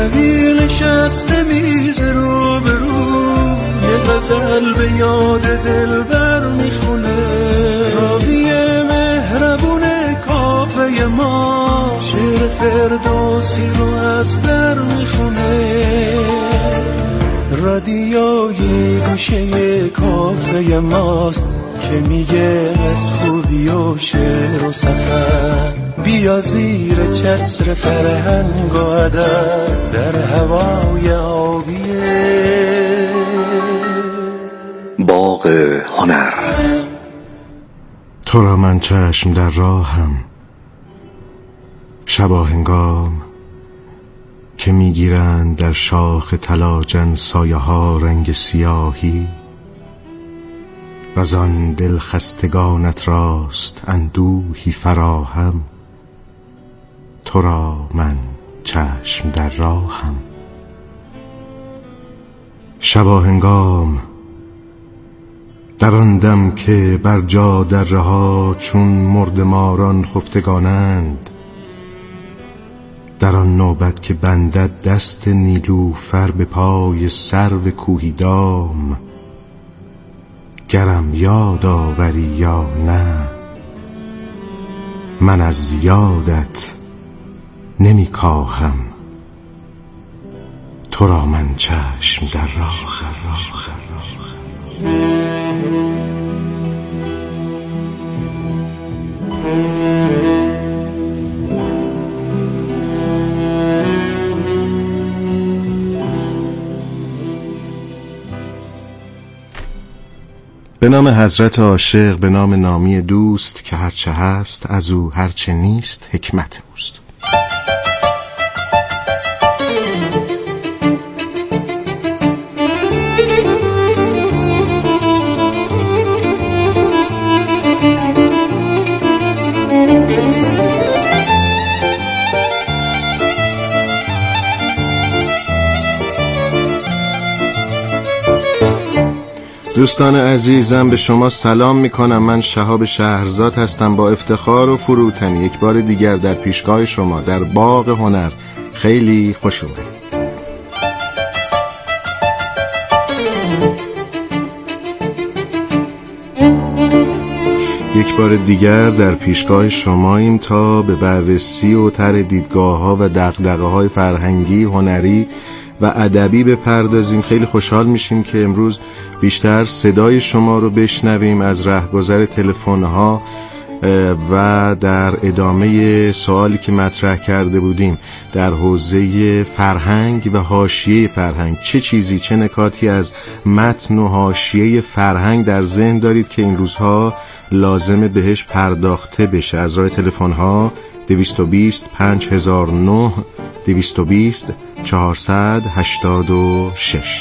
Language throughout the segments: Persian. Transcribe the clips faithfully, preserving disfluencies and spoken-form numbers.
رهی نشسته میز رو به رو، یه غزل به یاد دلبر میخونه. راوی مهربون کافه ما شعر فردوسی رو از بر میخونه. رادیوی گوشه کافه ماست که میگه از خوبی و شعر و سفر. بیا زیر چتر فرهنگ و ادب در هوای آبیه باغ هنر. تو را من چشم در راهم، شباهنگام که میگیرند در شاخ تلاجن سایه ها رنگ سیاهی، وزان دل خستگانت راست اندوهی فراهم. تو را من چشم در راهم، شباهنگام در آن دم که بر جا دره ها چون مردماران خفتگانند، در آن نوبت که بندد دست نیلوفر به پای سرو کوهی دام، گرم یاد آوری یا نه من از یادت نمی کاهم. تو را من چشم در راهم. به نام حضرت عاشق، به نام نامی دوست که هرچه هست از او، هرچه نیست حکمت اوست. دوستان عزیزم، به شما سلام میکنم. من شهاب شهرزاد هستم. با افتخار و فروتنی یک بار دیگر در پیشگاه شما در باغ هنر. خیلی خوش اومدید. یک بار دیگر در پیشگاه شماییم تا به بررسی و طرح دیدگاه‌ها و دغدغه‌های فرهنگی، هنری و ادبی بپردازیم. خیلی خوشحال میشیم که امروز بیشتر صدای شما رو بشنویم از رهگذر تلفن‌ها و در ادامه سوالی که مطرح کرده بودیم در حوزه فرهنگ و حاشیه فرهنگ. چه چیزی، چه نکاتی از متن و حاشیه فرهنگ در ذهن دارید که این روزها لازمه بهش پرداخته بشه؟ از راه تلفن‌ها دویست و بیست پنج هزار و نه، دویست و بیست چهارصد و هشتاد و شش.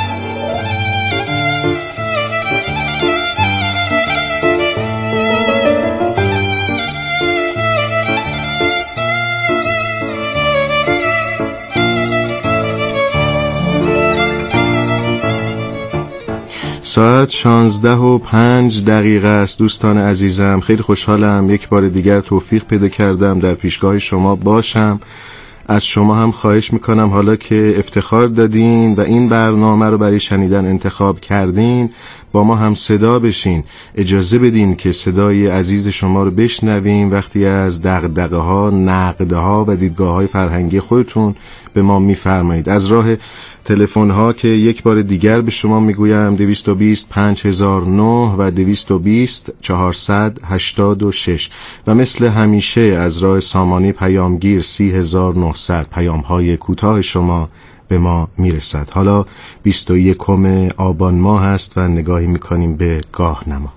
ساعت شانزده و پنج دقیقه است. دوستان عزیزم، خیلی خوشحالم یک بار دیگر توفیق پیدا کردم در پیشگاه شما باشم. از شما هم خواهش میکنم حالا که افتخار دادین و این برنامه رو برای شنیدن انتخاب کردین، با ما هم صدا بشین. اجازه بدین که صدای عزیز شما رو بشنویم وقتی از دغدغه ها، نقده ها و دیدگاه های فرهنگی خودتون به ما میفرمایید. از راه تلفن ها که یک بار دیگر به شما میگویم دویست و بیست پنج هزار و نه و دویست و بیست چهارصد و هشتاد و شش و مثل همیشه از راه سامانه پیامگیر سی هزار و نهصد پیام های کوتاه شما به ما میرسد. حالا بیست و یکم آبان ماه هست و نگاهی میکنیم به گاهنما.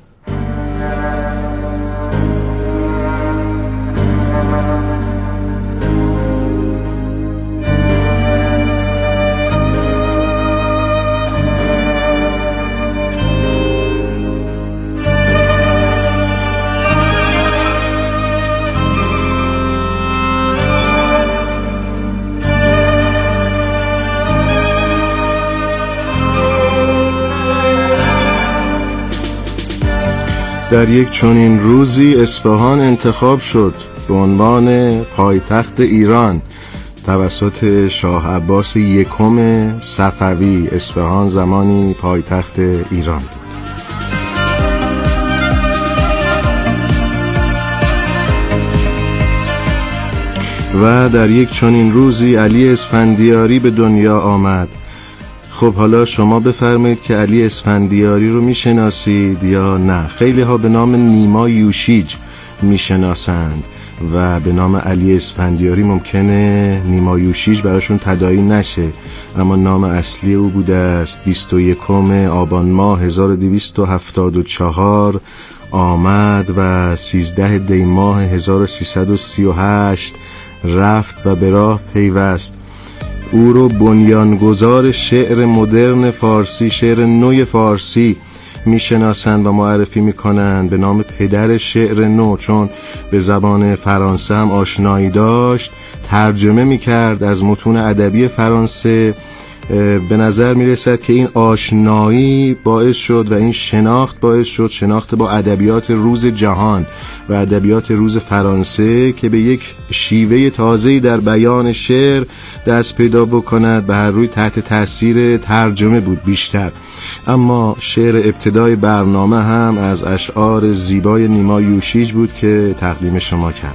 در یک چنین روزی اصفهان انتخاب شد به عنوان پایتخت ایران. توسط شاه عباس یکم صفوی. اصفهان زمانی پایتخت ایران بود. و در یک چنین روزی علی اسفندیاری به دنیا آمد. خب حالا شما بفرمایید که علی اسفندیاری رو میشناسید یا نه؟ خیلی ها به نام نیما یوشیج میشناسند و به نام علی اسفندیاری ممکنه نیما یوشیج براشون تداعی نشه، اما نام اصلی او بوده است. بیست و یکم آبان ماه هزار و دویست و هفتاد و چهار آمد و سیزده دی ماه هزار و سیصد و سی و هشت رفت و به راه پیوست. او رو بنیانگذار شعر مدرن فارسی، شعر نو فارسی میشناسند و معرفی میکنند به نام پدر شعر نو، چون به زبان فرانسه هم آشنایی داشت، ترجمه میکرد از متون ادبی فرانسه. به نظر میرسد که این آشنایی باعث شد و این شناخت باعث شد شناخت با ادبیات روز جهان و ادبیات روز فرانسه که به یک شیوه تازه‌ای در بیان شعر دست پیدا بکند. به هر روی تحت تاثیر ترجمه بود بیشتر، اما شعر ابتدای برنامه هم از اشعار زیبای نیما یوشیج بود که تقدیم شما کرد.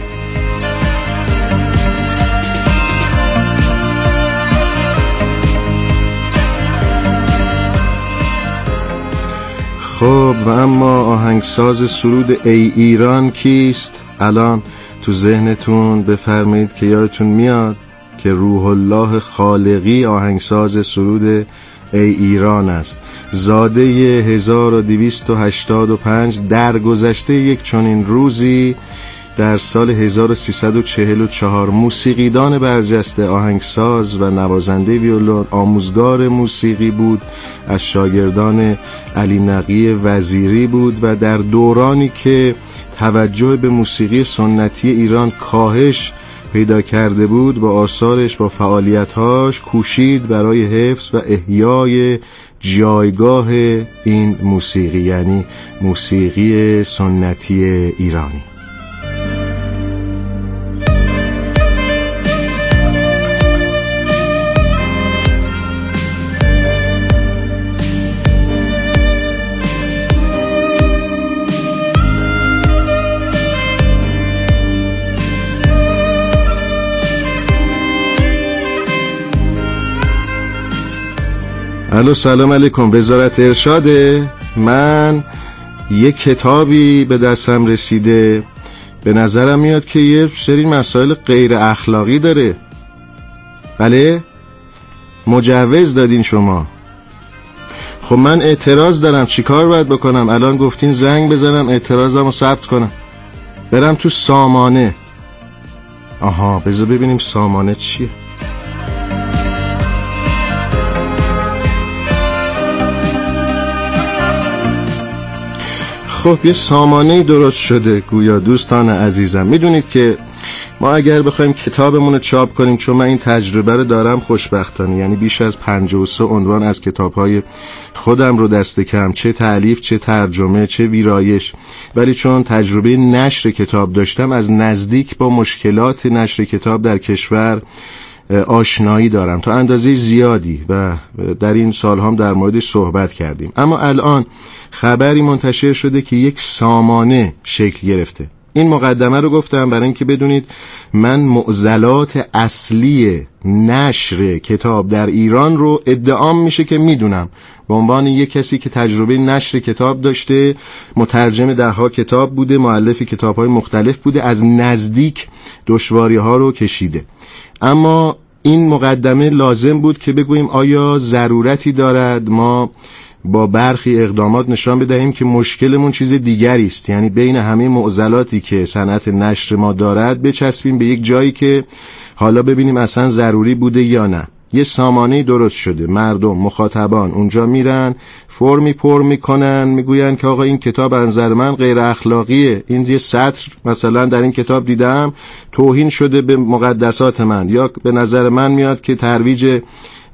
خب و اما آهنگساز سرود ای ایران کیست؟ الان تو ذهنتون بفرمایید که یادتون میاد که روح الله خالقی آهنگساز سرود ای ایران است. زاده هزار و دویست و هشتاد و پنج در گذشته یک چنین روزی در سال هزار و سیصد و چهل و چهار موسیقیدان برجسته، آهنگساز و نوازنده ویولون، آموزگار موسیقی بود، از شاگردان علی نقی وزیری بود و در دورانی که توجه به موسیقی سنتی ایران کاهش پیدا کرده بود، با آثارش با فعالیت‌هاش کوشید برای حفظ و احیای جایگاه این موسیقی، یعنی موسیقی سنتی ایرانی. الو سلام علیکم، وزارت ارشاده؟ من یک کتابی به دستم رسیده، به نظرم میاد که یه سری مسائل غیر اخلاقی داره. بله؟ مجوز دادین شما؟ خب من اعتراض دارم، چیکار باید بکنم؟ الان گفتین زنگ بزنم اعتراضم رو ثبت کنم، برم تو سامانه. آها بذار ببینیم سامانه چیه. خب یه سامانه درست شده گویا. دوستان عزیزم میدونید که ما اگر بخوایم کتابمون رو چاپ کنیم، چون من این تجربه رو دارم خوشبختانه، یعنی بیش از پنجاه و سه عنوان از کتاب‌های خودم رو دست کم، چه تألیف چه ترجمه چه ویرایش، ولی چون تجربه نشر کتاب داشتم از نزدیک با مشکلات نشر کتاب در کشور آشنایی دارم تا اندازه زیادی و در این سال هم در موردش صحبت کردیم. اما الان خبری منتشر شده که یک سامانه شکل گرفته. این مقدمه رو گفتم برای اینکه بدونید من معضلات اصلی نشر کتاب در ایران رو ادعام میشه که میدونم، به عنوان یک کسی که تجربه نشر کتاب داشته، مترجم ده ها کتاب بوده، مؤلف کتاب‌های مختلف بوده، از نزدیک دشواری ها رو کشیده. اما این مقدمه لازم بود که بگوییم آیا ضرورتی دارد ما با برخی اقدامات نشان بدهیم که مشکلمون چیز دیگری است، یعنی بین همه معضلاتی که صنعت نشر ما دارد بچسبیم به یک جایی که حالا ببینیم اصلا ضروری بوده یا نه. یه سامانه درست شده، مردم مخاطبان اونجا میرن فرمی پر میکنن، میگوین که آقا این کتاب از نظر من غیر اخلاقیه، این یه سطر مثلا در این کتاب دیدم توهین شده به مقدسات من، یا به نظر من میاد که ترویج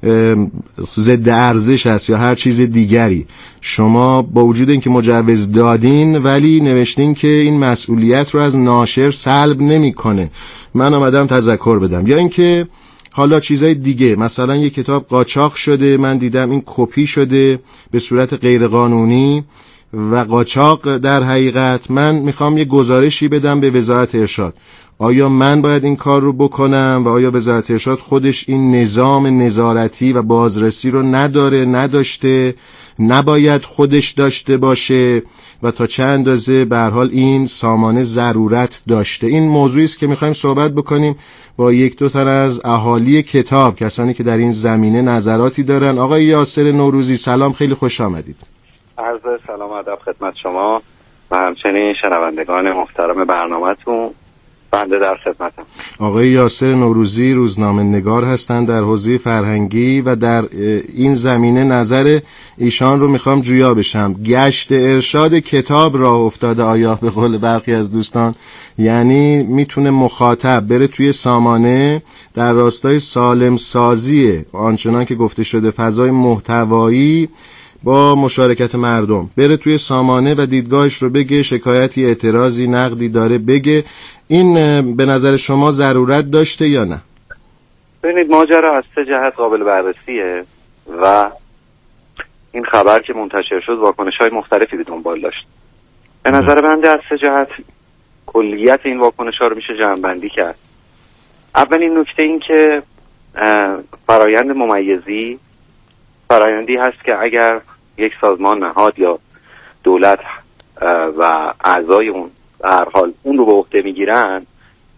ضد ارزش است یا هر چیز دیگری. شما با وجود اینکه مجوز دادین ولی نوشتین که این مسئولیت رو از ناشر سلب نمیکنه. من اومدم تذکر بدم. یا اینکه حالا چیزای دیگه، مثلا یک کتاب قاچاق شده، من دیدم این کپی شده به صورت غیرقانونی و قاچاق در حقیقت، من میخوام یه گزارشی بدم به وزارت ارشاد. آیا من باید این کار رو بکنم و آیا وزارت ارشاد خودش این نظام نظارتی و بازرسی رو نداره، نداشته، نباید خودش داشته باشه و تا چه اندازه به هر حال این سامانه ضرورت داشته؟ این موضوعی است که میخوایم صحبت بکنیم با یک دو تن از اهالی کتاب، کسانی که در این زمینه نظراتی دارن. آقای یاسر نوروزی سلام، خیلی خوش آمدید. عرض سلام و ادب خدمت شما و همچنین شنوندگان محترم برنامه‌تون. بنده در خدمتم. آقای یاسر نوروزی روزنامه نگار هستند در حوزه فرهنگی و در این زمینه نظر ایشان رو میخوام جویا بشم. گشت ارشاد کتاب راه افتاده آیا به قول برخی از دوستان؟ یعنی میتونه مخاطب بره توی سامانه در راستای سالم سازی آنچنان که گفته شده فضای محتوایی با مشارکت مردم، بره توی سامانه و دیدگاهش رو بگه، شکایتی، اعتراضی، نقدی داره بگه. این به نظر شما ضرورت داشته یا نه؟ ببینید، ماجرا از سه جهت قابل بررسیه و این خبر که منتشر شد واکنش‌های مختلفی به دنبال داشت. به نظر بنده از سه جهت کلیت این واکنش‌ها رو میشه جمع‌بندی کرد. اولین نکته این که فرایند ممیزی فرایندی هست که اگر یک سازمان، نهاد یا دولت و اعضای اون در حال اون رو به عهده میگیرن،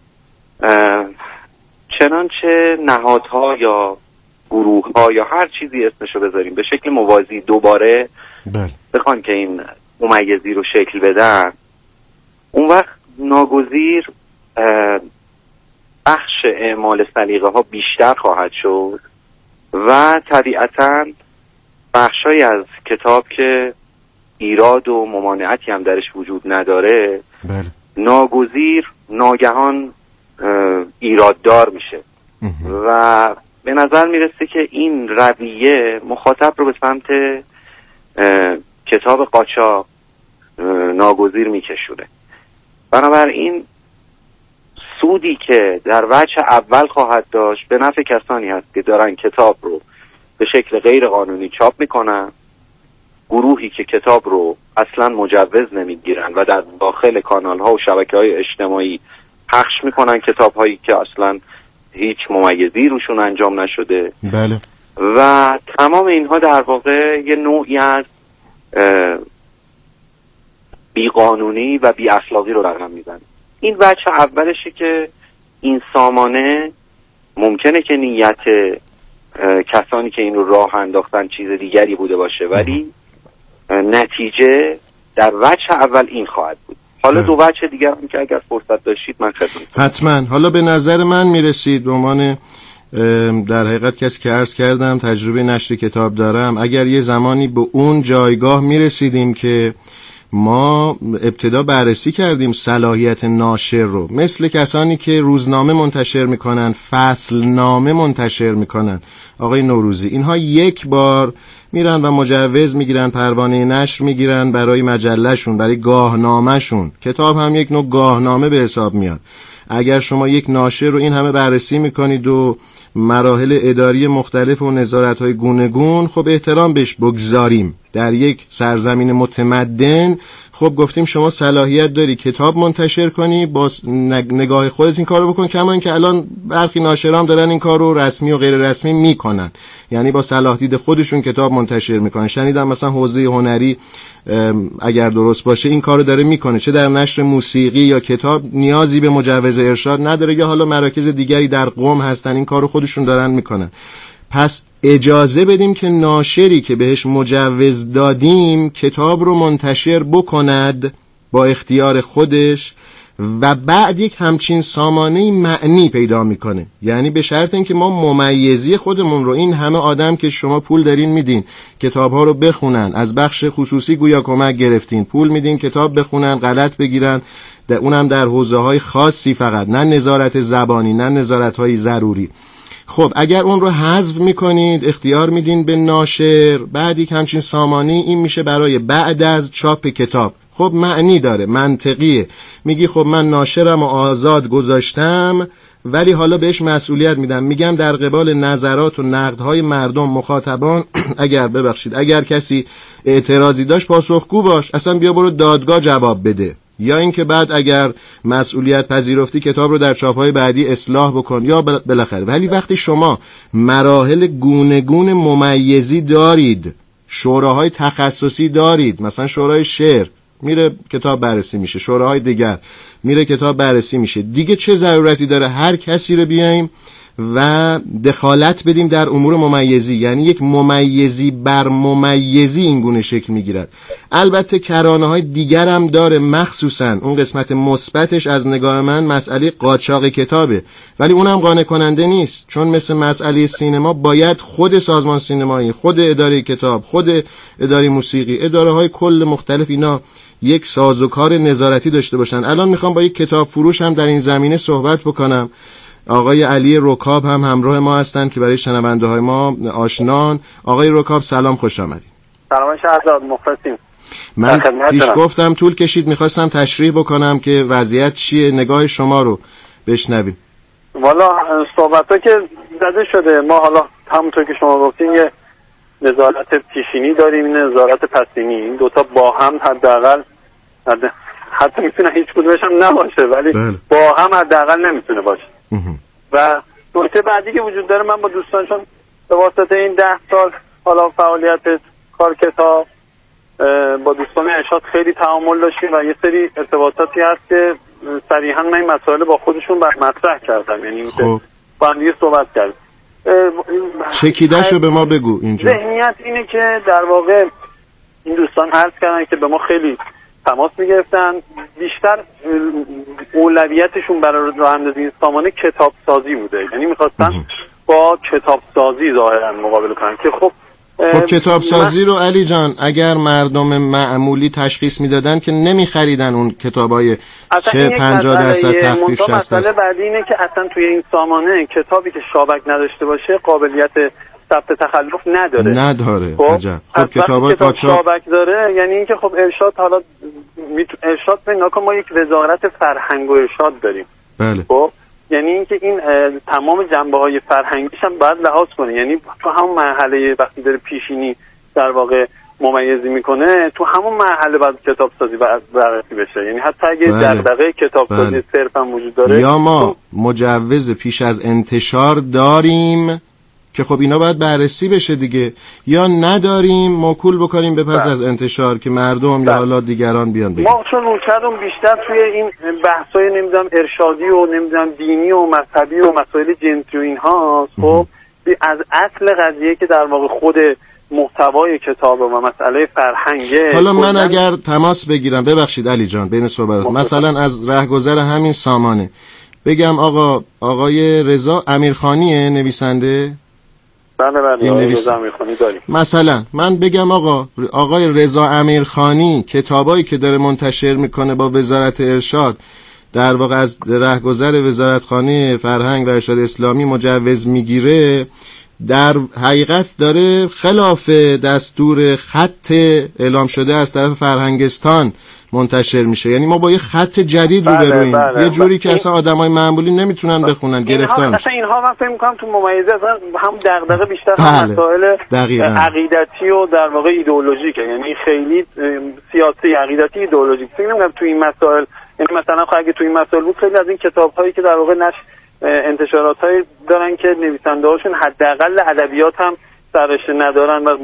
چنانچه نهادها یا گروه‌ها یا هر چیزی اسمشو بذاریم به شکل موازی دوباره بخوان که این ممیزی رو شکل بدن، اون وقت ناگزیر بخش اعمال سلیقه ها بیشتر خواهد شد و طبیعتاً بخشای از کتاب که ایراد و ممانعتی هم درش وجود نداره بله. ناگزیر ناگهان ایراددار میشه و به نظر میرسه که این رویه مخاطب رو به سمت کتاب قاچاق ناگزیر میکشونه. بنابراین سودی که در وجه اول خواهد داشت به نفع کسانی هست که دارن کتاب رو به شکل غیر قانونی چاپ میکنن، گروهی که کتاب رو اصلا مجوز نمیگیرن و در داخل کانال ها و شبکه های اجتماعی پخش میکنن کتاب هایی که اصلا هیچ ممیزی روشون انجام نشده. بله. و تمام اینها در واقع یه نوعی از بیقانونی و بی اخلاقی رو رقم میزنه. این بچه اولشه که این سامانه ممکنه که نیت کسانی که این رو راه انداختن چیز دیگری بوده باشه، ولی نتیجه در وجه اول این خواهد بود. حالا دو وجه دیگر هم که اگر فرصت داشتید من خدمتتون. حتما. حالا به نظر من میرسید به عنوان در حقیقت کسی که عرض کردم تجربه نشر کتاب دارم، اگر یه زمانی به اون جایگاه میرسیدیم که ما ابتدا بررسی کردیم صلاحیت ناشر رو، مثل کسانی که روزنامه منتشر میکنن، فصلنامه منتشر میکنن، آقای نوروزی، اینها یک بار میرن و مجوز میگیرن، پروانه نشر میگیرن برای مجلهشون، برای گاهنامهشون. کتاب هم یک نوع گاهنامه به حساب میاد. اگر شما یک ناشر رو این همه بررسی میکنید و مراحل اداری مختلف و نظارت‌های گوناگون، خب احترام بهش بگذاریم. در یک سرزمین متمدن خب گفتیم شما صلاحیت داری کتاب منتشر کنی، با نگاه خودت این کارو بکن، کما اینکه الان برخی ناشرام دارن این کارو رسمی و غیر رسمی میکنن، یعنی با صلاح دید خودشون کتاب منتشر میکنن. شنیدم مثلا حوزه هنری اگر درست باشه این کارو داره میکنه، چه در نشر موسیقی یا کتاب نیازی به مجوز ارشاد نداره، یا حالا مراکز دیگری در قم هستن این کارو خودشون دارن میکنن. پس اجازه بدیم که ناشری که بهش مجوز دادیم کتاب رو منتشر بکند با اختیار خودش و بعد یک همچین سامانه معنی پیدا میکنه، یعنی به شرط اینکه ما ممیزی خودمون رو، این همه آدم که شما پول دارین میدین کتاب ها رو بخونن، از بخش خصوصی گویا کمک گرفتین، پول میدین کتاب بخونن، غلط بگیرن، اونم در حوزه های خاصی فقط، نه نظارت زبانی، نه نظارت های ضروری. خب اگر اون رو حذف میکنید، اختیار میدین به ناشر، بعد یک همچین سامانی، این میشه برای بعد از چاپ کتاب. خب معنی داره، منطقیه. میگی خب من ناشرم و آزاد گذاشتم، ولی حالا بهش مسئولیت میدم. میگم در قبال نظرات و نقدهای مردم مخاطبان اگر ببخشید اگر کسی اعتراضی داشت پاسخگو باش، اصلا بیا برو دادگاه جواب بده، یا اینکه بعد اگر مسئولیت پذیرفتی کتاب رو در چاپ‌های بعدی اصلاح بکن یا بالاخره. ولی وقتی شما مراحل گونگون ممیزی دارید، شوراهای تخصصی دارید، مثلا شورای شعر میره کتاب بررسی میشه، شوراهای دیگر میره کتاب بررسی میشه، دیگه چه ضرورتی داره هر کسی رو بیایم و دخالت بدیم در امور ممیزی؟ یعنی یک ممیزی بر ممیزی این گونه شکل میگیرد. البته کرانه های دیگر هم داره، مخصوصا اون قسمت مثبتش از نگاه من مسئله قاچاق کتابه، ولی اونم قانع کننده نیست، چون مثل مسئله سینما باید خود سازمان سینمایی، خود اداره کتاب، خود اداره موسیقی، اداره های کل مختلف اینا یک سازوکار نظارتی داشته باشن. الان میخوام با یک کتاب فروش هم در این زمینه صحبت بکنم. آقای علی رکاب هم همراه ما هستن که برای شنونده های ما آشنان. آقای رکاب سلام، خوش آمدید. سلام شهرزاد، مخلصیم. من پیش گفتم طول کشید، میخواستم تشریح بکنم که وضعیت چیه، نگاه شما رو بشنویم. والا صحبت که زده شده، ما حالا همونطور که شما گفتین یه نظارت پیشینی داریم، نظارت پسینی، این دوتا با هم حداقل حتی میتونه هیچ کدومش هم نباشه، ولی بله. با هم حداقل نمیتونه باشه. و نکته بعدی که وجود داره، من با دوستانشون به واسطه این ده سال حالا فعالیت کار کتاب با دوستان ارشاد خیلی تعامل داشتیم و یه سری ارتباطاتی هست که صریحا من این مسائل با خودشون بر مطرح کردم، یعنی خب. با هم دیگه صحبت کردیم. چکیده‌شو به ما بگو. اینجا ذهنیت اینه که در واقع این دوستان عرض کردن که به ما خیلی تماس میگرفتن، بیشتر اولویتشون برای راه اندازی این سامانه کتاب سازی بوده، یعنی میخواستن با کتاب سازی ظاهرا مقابله کنن که خب خب کتاب سازی رو علی جان اگر مردم معمولی تشخیص میدادن که نمیخریدن اون کتابای چه پنجاه درصد تخفیف شصت درصد. مسئله بعدی اینه که اصلا توی این سامانه کتابی که شابک نداشته باشه قابلیت ثبت تخلف نداره. نداره. خب عجب. خب کتابای کتاب قاچاق شابک داره، یعنی اینکه خب ارشاد حالا ارشاد به ناکام ما یک وزارت فرهنگ و ارشاد داریم. بله. خب یعنی اینکه این تمام جنبه‌های فرهنگیش هم باید لحاظ کنه، یعنی تو همون مرحله وقتی داره پیشینی در واقع ممیزی میکنه، تو همون مرحله باید کتاب سازی بررسی بشه، یعنی حتی اگه بله. دغدغه کتاب سازی بله. صرف هم وجود داره، یا ما مجوز پیش از انتشار داریم که خب اینا باید بررسی بشه دیگه، یا نداریم موکول بکنیم به پس بله. از انتشار که مردم بله. یا حالا دیگران بیان بگیم. ما چون روکردم بیشتر توی این بحثای نمیدونم ارشادی و نمیدونم دینی و مذهبی و مسائل جنسی و اینها، خب از اصل قضیه که در واقع خود محتوای کتاب و مسئله فرهنگه. حالا من اگر تماس بگیرم، ببخشید علی جان بین صحبت، مثلا از رهگذر همین سامانه بگم آقا آقای رضا امیرخانیه نویسنده؟ بله بله آقای رضا امیرخانی داریم. مثلا من بگم آقا آقای رضا امیرخانی کتابایی که داره منتشر میکنه با وزارت ارشاد در واقع از رهگذر وزارتخانه فرهنگ و ارشاد اسلامی مجوز میگیره، در حقیقت داره خلاف دستور خط اعلام شده از طرف فرهنگستان منتشر میشه. یعنی ما با یه خط جدید رو برویم، بله بله. یه جوری که اصلا آدمای معمولی نمیتونن بخونن، گرفتار میشن. اینها من فکر می‌کنم تو ممیزه اصلا هم دغدغه بیشتر هم مسائل عقیدتی و در واقع ایدئولوژیکه، یعنی خیلی سیاسی عقیدتی ایدئولوژیک. فکر نمی‌کنم تو این مسائل، یعنی مثلا خب اگه تو این مسائل بود خیلی از این کتاب‌هایی که در واقع نش انتشارات‌هایی دارن که نویسنده‌هاشون حداقل ادبیات هم سرش ندارن و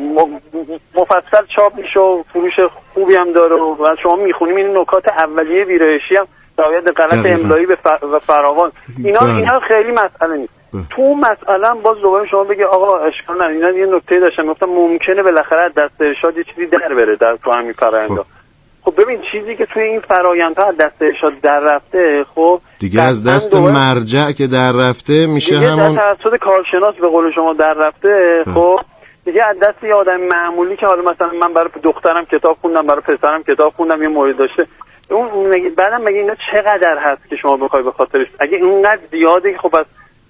مفصل چاپ میشه و فروش خوبی هم داره و شما میخونیم این نکات اولیه ویرایشی هم رعایت غلط املایی و فراوان، اینا بله. اینا خیلی مسئله نیست. بله. تو مسئله باز دوباره شما بگی آقا اشکال نداره، اینا یه نکته داشتم گفتم ممکنه بالاخره دست ارشاد یه چیزی در بره در تو همین فرآیند. خب ببین چیزی که توی این فرآیندها از دست ارشاد در رفته، خب دیگه از دست مرجع که در رفته میشه همون دیگه در توسط کارشناس به قول شما در رفته. خب دیگه از دست یه آدم معمولی که حالا مثلا من برای دخترم کتاب خوندم، برای پسرم کتاب خوندم، یه مورد داشته، اون بعدم مگه اینا چقدر هست که شما بخوای به خاطرش، اگه اینقدر زیاده که خب از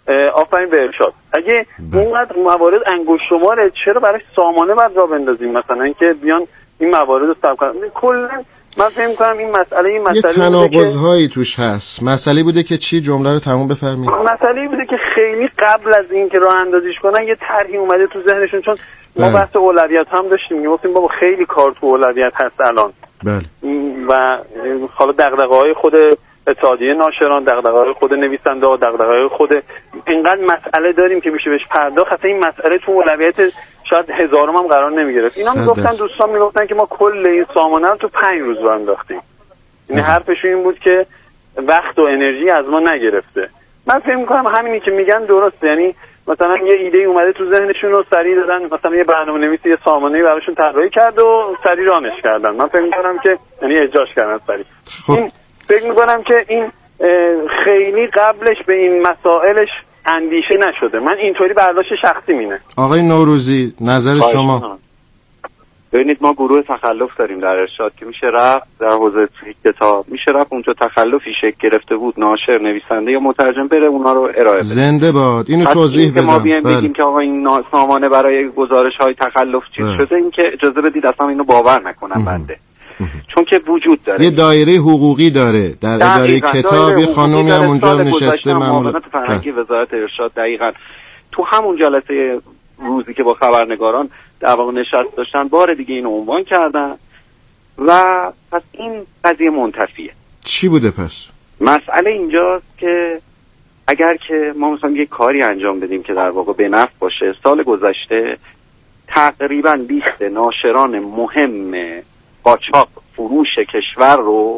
آفرین به ارشاد. اگه اونقدر موارد انگشت شماره، چرا برای سامانه بعد را بندازیم مثلا اینکه بیان این موارد رو ثبت کنن؟ کلا من فکر می‌کنم این مسئله این مسئله یه تناقض‌هایی توش هست. مسئله بوده که چی؟ جمله رو تموم بفرمایید. مسئله بوده که خیلی قبل از این که راه اندازیش کنن یه طرحی اومده تو ذهنشون، چون ما بله. بحث اولویت هم داشتیم، گفتیم بابا خیلی کار تو اولویت هست الان. بله. و حالا دغدغه‌های خود اتحادیه ناشران، دغدغه‌های خود نویسنده‌ها، دغدغه‌های خود اینقدر مسئله داریم که میشه بهش پرداخت. اصلا این مسئله تو اولویت شاید هزارم هم قرار نمیگرفت. اینا میگفتن، دوستان میگفتن که ما کل این سامانه رو تو پنج روز رو انداختیم. یعنی حرفشون این بود که وقت و انرژی از ما نگرفته. من فکر می‌کنم همینی که میگن درسته. یعنی مثلا یه ایده اومده تو ذهنشون رو سریع دادن، مثلا یه برنامه‌نویسی یه سامانه‌ای براشون طراحی کرد و سریع رانش کردن. من فکر می‌کنم که یعنی اجراش کردن سریع. خب. این فکر می‌کنم که این خیلی قبلش به این مسائلش اندیشه نشده. من اینطوری برداشت شخصی مینه. آقای نوروزی نظر شما؟ ببینید ما گروه تخلف داریم در ارشاد که میشه رفت در حوزه کتاب، میشه رفت اونجا تخلفی شکل گرفته بود، ناشر، نویسنده یا مترجم بره اونا رو ارائه بده. زنده باد. اینو توضیح بدم. ما بیایم بله. بگیم که آقا این سامانه برای گزارش های تخلف چیز بله. شده، این که اجازه بدید اصلا اینو باور نکنم بنده. چون که وجود داره. یه دایره حقوقی داره. در اداره کتاب یه خانومی هم اونجا نشسته، معاونت فرهنگی وزارت ارشاد. دقیقاً تو همون جلسه روزی که با خبرنگاران در واقع نشست داشتن، بار دیگه اینو عنوان کردن و پس این قضیه منتفیه. چی بوده پس؟ مسئله اینجاست که اگر که ما مثلا یه کاری انجام بدیم که در واقع به نفع باشه، سال گذشته تقریباً لیست ناشران مهم قاچاق فروش کشور رو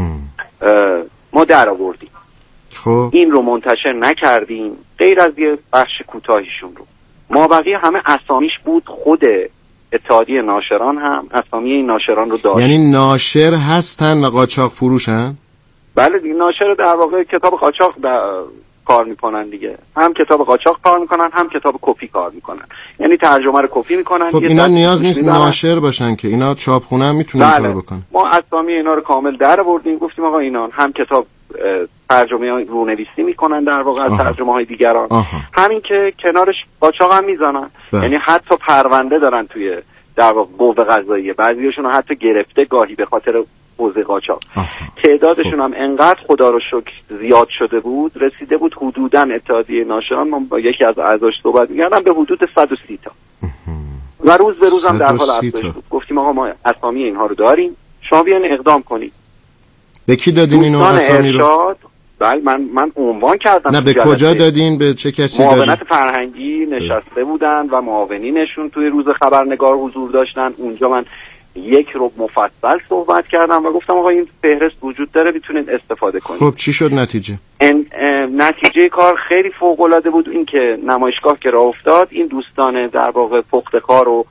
ما در آوردیم. خب این رو منتشر نکردیم غیر از یه بخش کوتاهیشون رو. ما بقیه همه اسامیش بود، خود اتحادیه ناشران هم اسامی این ناشران رو داشت. یعنی ناشر هستن و قاچاق فروشن؟ بله دیگه، ناشر در واقع کتاب قاچاق کار میکنن دیگه، هم کتاب قاچاق کار میکنن هم کتاب کپی کار میکنن، یعنی ترجمه رو کپی میکنن. خب اینا نیاز نیست ناشر باشن که، اینا چاپخونه هم میتونن بله. کار بکنن. ما اسامی اینا رو کامل در آوردیم، گفتیم آقا اینا هم کتاب ترجمه رونویسی میکنن در واقع از ترجمه های دیگران، آها. همین که کنارش قاچاق هم میزنن، یعنی حتی پرونده دارن توی در واقع قوه قضاییه، بعضیاشون حتی گرفته گاهی به خاطر حوزه قاچاق. تعدادشون هم انقدر خدا رو شکر زیاد شده بود، رسیده بود حدوداً اتحادیه ناشران، من با یکی از اعضاش صحبت می‌کردم، به حدود صد و سی تا و روز به روز هم در حال افزایش بود. گفتیم آقا ما اسامی اینها رو داریم، شما بیاین اقدام کنید. به کی دادین اینو اسامی رو؟ بله من من عنوان کردم. نه به کجا دادین؟ به چه کسی دادین؟ معاونت فرهنگی نشسته بودن و معاونینشون توی روز خبرنگار حضور داشتن. اونجا من یک رو مفصل صحبت کردم و گفتم آقا این فهرست وجود داره، میتونید استفاده کنید. خب چی شد نتیجه؟ ان نتیجه کار خیلی فوق العاده بود. این که نمایشگاه که راه افتاد، این دوستان در واقع پختکار و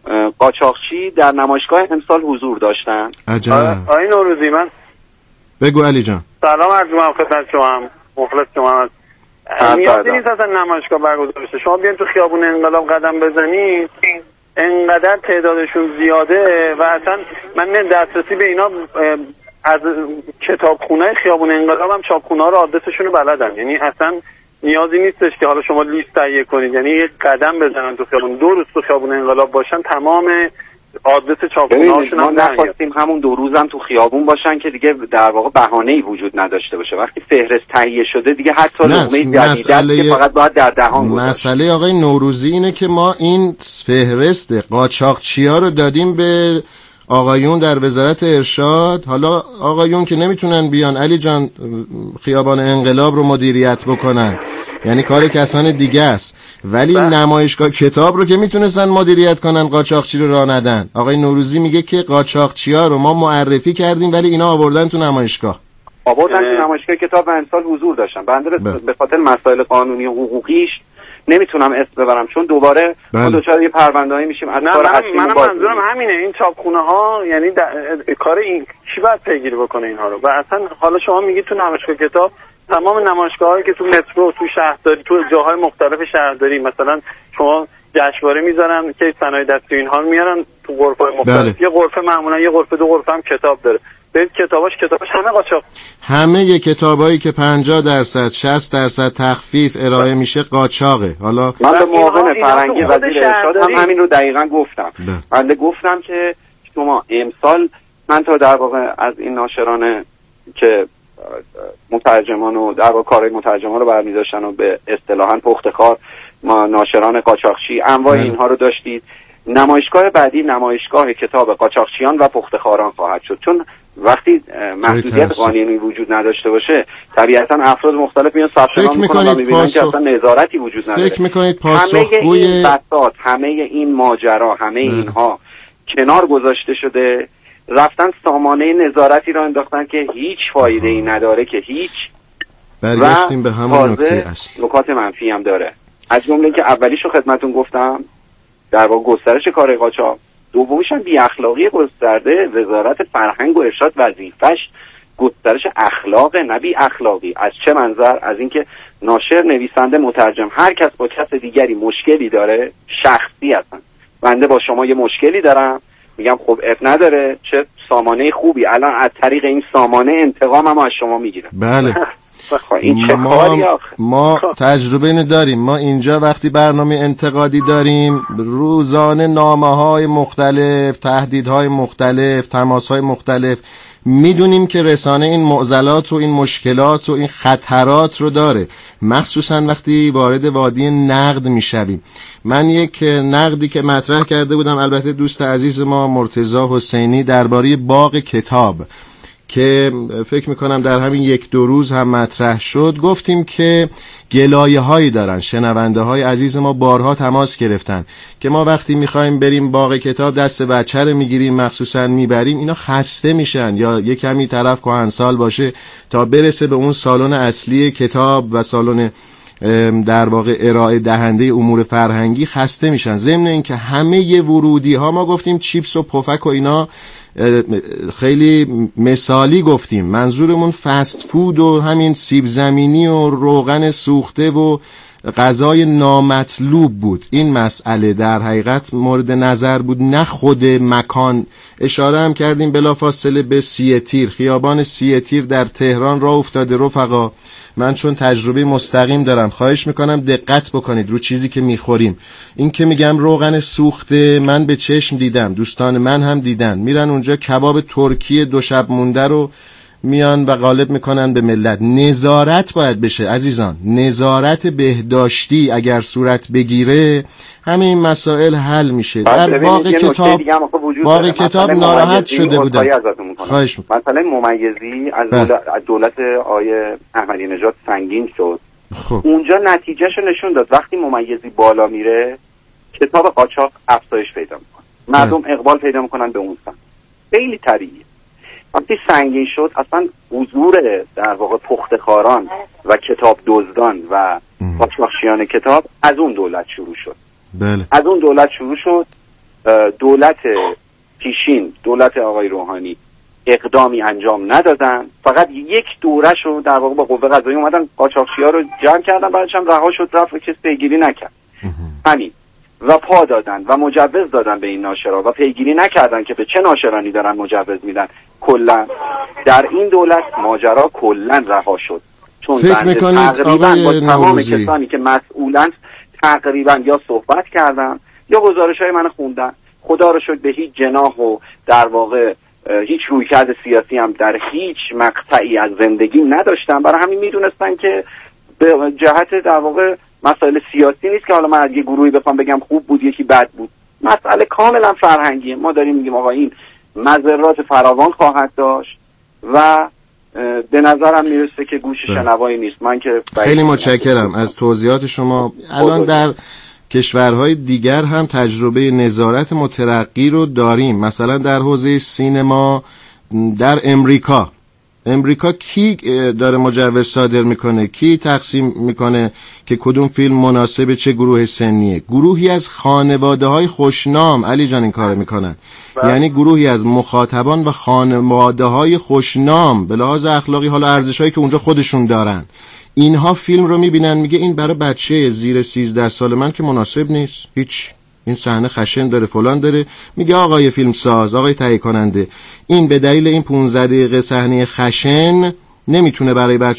قاچاقچی در نمایشگاه امسال حضور داشتن. عجب. آقای نوروزی من بگو علی جان. سلام عرض می‌کنم خدمت شما، مخلص شما هستم. نیازی نیست اصلا نمایشگاه برگزار بشه، شما بیاین تو خیابون انقلاب قدم بزنید، انقدر تعدادشون زیاده و اصلا من نه دسترسی به اینا از کتابخونه خیابون انقلاب هم چاپخونه ها رو آدرسشون رو بلدن، یعنی اصلا نیازی نیستش که حالا شما لیست تهیه کنید، یعنی یک قدم بزنن تو خیابون، دو روز تو خیابون انقلاب باشن تمام آدرس چاپخونه هاشون هم نخواستیم همون دو روزم تو خیابون باشن که دیگه در واقع بهانه‌ای وجود نداشته باشه. وقتی فهرست تهیه شده دیگه حتی لقمه جدیدی که فقط باید در دهان گذاشت. مسئله آقای نوروزی اینه که ما این فهرست قاچاقچی‌ها رو دادیم به آقایون در وزارت ارشاد. حالا آقایون که نمیتونن بیان علی جان خیابان انقلاب رو مدیریت بکنن، یعنی کار کسان دیگه است، ولی بله. نمایشگاه کتاب رو که میتونستن مدیریت کنن، قاچاقچی رو راه ندن. آقای نوروزی میگه که قاچاقچی‌ها رو ما معرفی کردیم ولی اینا آوردن تو نمایشگاه. آوردن تو نمایشگاه کتاب و امسال حضور داشتن. بنده به خاطر مسائل قانونی و حقوقیش نمیتونم اسم ببرم، چون دوباره ما دوچار یه پرونده‌ای میشیم از کار اصلی. منم منظورم همینه، این چاپخونه‌ها یعنی کار این کی باید پیگیری بکنه اینها رو؟ و اصلا حالا شما میگید تو نمایشگاه کتاب، تمام نمایشگاهایی که تو مترو، تو شهرداری، تو جاهای مختلف شهرداری، مثلا شما جشنواره میذارن که صنایع دستی اینها رو میارن تو غرفه‌های مختلف. بله. یه غرفه معمولا یه غرفه دو غرفه هم کتاب داره. برید کتاباش کتاباش همه قاچاق، همه کتابایی که پنجاه درصد شصت درصد تخفیف ارائه میشه قاچاقه. حالا من به معاون فرهنگی وزیر ارشاد هم همین رو دقیقاً گفتم. بنده گفتم که شما امسال من تا در واقع از این ناشران که مترجمان و در واقع کارهای مترجمان رو برمی‌داشتن و به اصطلاحاً پختخوار ما ناشران قاچاقچی انواع اینها رو داشتید. نمایشگاه بعدی نمایشگاه کتاب قاچاقچیان و پختخواران خواهد شد، چون وقتی محدودیت قانونی وجود نداشته باشه طبیعتا افراد مختلف میان ثبت نام میکنن و میبینن که اصلا نظارتی وجود نداره. فکر میکنید پاسخگوی همه این بساط، همه این ماجرا، همه اینها کنار گذاشته شده، رفتن سامانه نظارتی را انداختن که هیچ فایده ای نداره، که هیچ برگشتیم به همون نکته اصلی. نکات منفی هم داره، از جمله که اولیشو خدمتتون گفتم در واقع گسترش کار قاچاق، دومیش هم بی اخلاقی گسترده. وزارت فرهنگ و ارشاد وظیفش گسترش اخلاق، نه بی اخلاقی. از چه منظر؟ از اینکه ناشر، نویسنده، مترجم، هر کس با کس دیگری مشکلی داره، شخصی هستن. بنده با شما یه مشکلی دارم، میگم خب اب نداره، چه سامانه خوبی، الان از طریق این سامانه انتقامم از شما میگیرم. بله. این چه ما, ما تجربه اینو داریم. ما اینجا وقتی برنامه انتقادی داریم روزانه نامه‌های مختلف، تهدیدهای مختلف، تماسهای مختلف، میدونیم که رسانه این معضلات و این مشکلات و این خطرات رو داره، مخصوصا وقتی وارد وادی نقد میشویم. من یک نقدی که مطرح کرده بودم، البته دوست عزیز ما مرتضی حسینی، درباره باغ کتاب که فکر میکنم در همین یک دو روز هم مطرح شد، گفتیم که گلایه هایی دارن. شنونده های عزیز ما بارها تماس گرفتن که ما وقتی میخوایم بریم باغ کتاب دست بچه رو میگیریم، مخصوصا میبریم، اینا خسته میشن یا یک کمی طرف کهنسال باشه تا برسه به اون سالن اصلی کتاب و سالن در واقع ارائه دهنده امور فرهنگی، خسته میشن. ضمن اینکه همه ورودی ها، ما گفتیم چیپس و پفک و اینا خیلی مثالی گفتیم، منظورمون فست فود و همین سیب زمینی و روغن سوخته و غذای نامطلوب بود. این مسئله در حقیقت مورد نظر بود، نه خود مکان. اشاره هم کردیم بلافاصله به سیه تیر، خیابان سیه تیر در تهران راه افتاده. رفقا من چون تجربه مستقیم دارم، خواهش میکنم دقت بکنید رو چیزی که میخوریم. این که میگم روغن سوخته، من به چشم دیدم، دوستان من هم دیدن، میرن اونجا کباب ترکی دو شب مونده رو میان و غالب میکنن به ملت. نظارت باید بشه عزیزان، نظارت بهداشتی اگر صورت بگیره همه این مسائل حل میشه. در باغ کتاب باغ کتاب ناراحت شده بودن. خواهش میکنم. مثلا ممیزی از دولت, از دولت آیه احمدی نژاد سنگین شد. خب. اونجا نتیجهشو نشون داد، وقتی ممیزی بالا میره کتاب قاچاق افزایش پیدا میکنه، مردم اقبال پیدا میکنن به اون سمت. خیلی طبیعیه. وقتی سنگین شد اصلا حضور در واقع پختخواران و کتاب دزدان و قاچاقچیان کتاب از اون دولت شروع شد. بله. از اون دولت شروع شد. دولت پیشین، دولت آقای روحانی اقدامی انجام ندادن، فقط یک دوره شو در واقع با قوه قضاییه اومدن قاچاقچی‌ها رو جمع کردن، بعدش هم رها شد رفت و کسی پیگیری نکرد. همین. و پا دادن و مجوز دادن به این ناشرا و پیگیری نکردن که به چه ناشرانی دارن مجوز میدن. کلا در این دولت ماجرا کلا رها شد، چون تقریبا با تمام کسانی که مسئولن تقریبا یا صحبت کردن یا گزارش‌های من خوندن. خدا رو شکر به هیچ جناح و در واقع هیچ رویکرد سیاسی هم در هیچ مقطعی از زندگی نداشتن، برای همین میدونستن که به جهت در واقع مسائل سیاسی نیست که حالا من از یه گروهی بخوام بگم خوب بود یکی بد بود. مسئله کاملا فرهنگیه. ما داریم میگیم آقا این مضرات فراوان خواهد داشت و به نظرم میرسه که گوش شنوایی نیست. من که خیلی متشکرم از توضیحات شما. الان در کشورهای دیگر هم تجربه نظارت مترقی رو داریم، مثلا در حوزه سینما در امریکا. امریکا کی داره مجوز صادر میکنه، کی تقسیم میکنه که کدوم فیلم مناسب چه گروه سنیه؟ گروهی از خانواده های خوشنام علی جان این کار میکنن. یعنی گروهی از مخاطبان و خانواده های خوشنام به لحاظ اخلاقی، حالا ارزش هایی که اونجا خودشون دارن، اینها فیلم رو میبینن، میگه این برای بچه زیر سیزده سال من که مناسب نیست، هیچ این صحنه خشن داره فلان داره، میگه آقای فیلم ساز، آقای تهیه کننده، این به دلیل این پانزده دقیقه صحنه خشن نمیتونه برای بچه